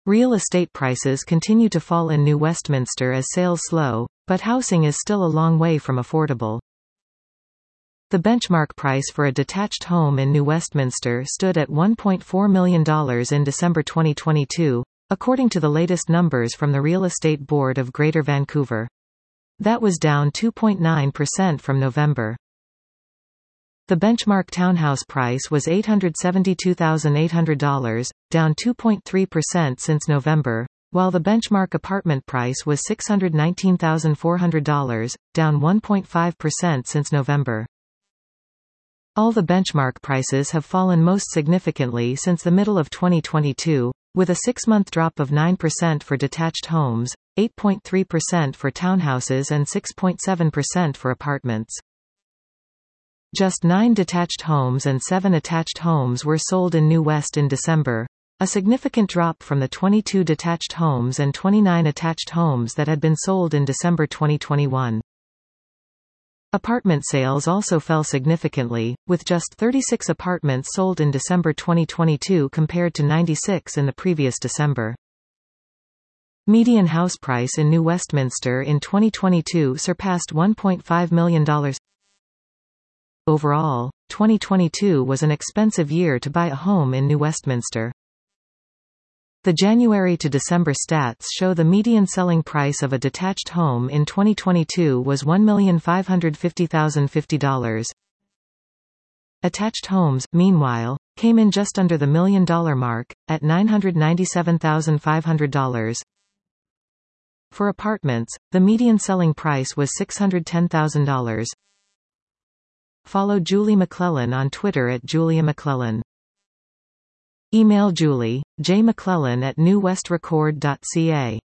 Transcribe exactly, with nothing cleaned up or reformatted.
Real estate prices continue to fall in New Westminster as sales slow, but housing is still a long way from affordable. The benchmark price for a detached home in New Westminster stood at one point four million dollars in December twenty twenty-two, according to the latest numbers from the Real Estate Board of Greater Vancouver. That was down two point nine percent from November. The benchmark townhouse price was eight hundred seventy-two thousand eight hundred dollars, down two point three percent since November, while the benchmark apartment price was six hundred nineteen thousand four hundred dollars, down one point five percent since November. All the benchmark prices have fallen most significantly since the middle of twenty twenty-two, with a six-month drop of nine percent for detached homes, eight point three percent for townhouses and six point seven percent for apartments. Just nine detached homes and seven attached homes were sold in New West in December, a significant drop from the twenty-two detached homes and twenty-nine attached homes that had been sold in December twenty twenty-one. Apartment sales also fell significantly, with just thirty-six apartments sold in December twenty twenty-two compared to ninety-six in the previous December. Median house price in New Westminster in twenty twenty-two surpassed one point five million dollars. Overall, twenty twenty-two was an expensive year to buy a home in New Westminster. The January to December stats show the median selling price of a detached home in twenty twenty-two was one million five hundred fifty thousand fifty dollars. Attached homes, meanwhile, came in just under the million-dollar mark, at nine hundred ninety-seven thousand five hundred dollars. For apartments, the median selling price was six hundred ten thousand dollars. Follow Julie McClellan on Twitter at Julia McClellan. Email Julie, j mcclellan at new west record dot c a.